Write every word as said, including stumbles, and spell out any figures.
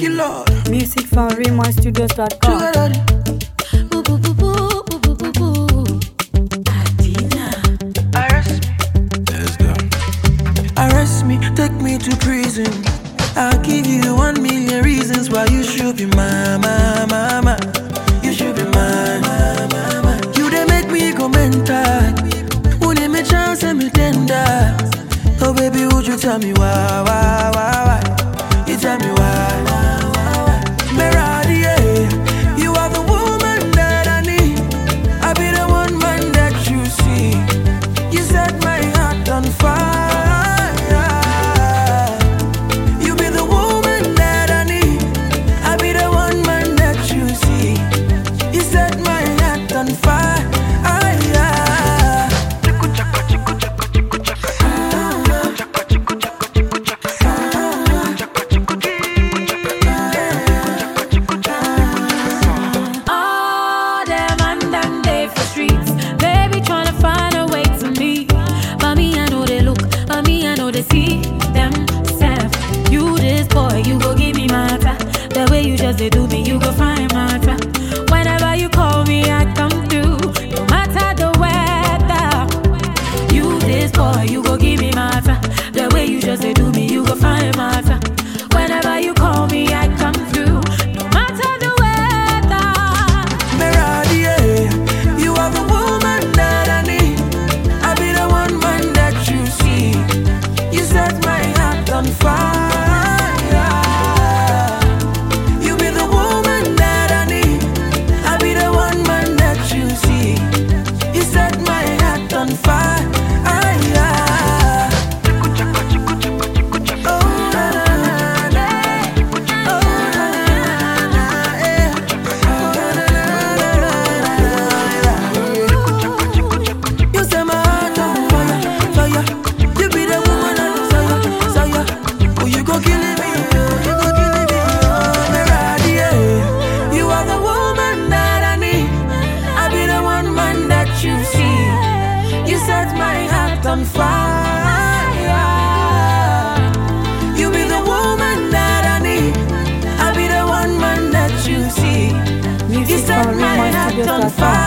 you, Lord. Music from Raymond Studios dot com. Sugar daddy. Boo boo boo boo boo boo boo boo. Adina. Arrest me. Let's go. Arrest me, take me to prison. I'll give you one million reasons why you should be my, my, my, my. You should be mine, my, my, my. You they make me go mental. Who they me chance and me tender. Oh baby, would you tell me why, why, why, why? You tell me why, why, why, why? Meradi, yeah. You are the woman that I need. I'll be the one man that you see. You set my heart on fire. You be the woman that I need. I'll be the one man that you see. You set my heart on fire. They do me, you go find matter. Whenever you call me, I come through. No matter the weather. You this boy, you go give me matter. The way you just they do me, you go find matter. Whenever you call me, I come through. No matter the weather. Meradi, yeah. You are the woman that I need. I'll be the one man that you see. You set my heart on fire. On fire. You be the woman that I need. I'll be the one man that you see. You set my heart on fire.